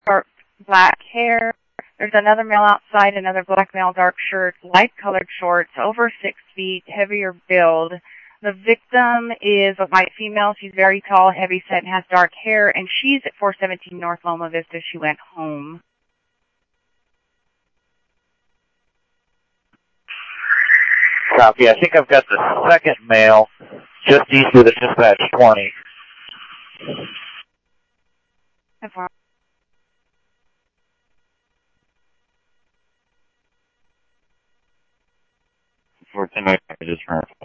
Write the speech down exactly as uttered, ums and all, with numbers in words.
dark black hair. There's another male outside, another black male, dark shirt, light-colored shorts, over six feet, heavier build. The victim is a white female. She's very tall, heavy-set, and has dark hair, and she's at four seventeen North Loma Vista. She went home. Copy. I think I've got the second male just east of the dispatch twenty. fourteen, I just heard.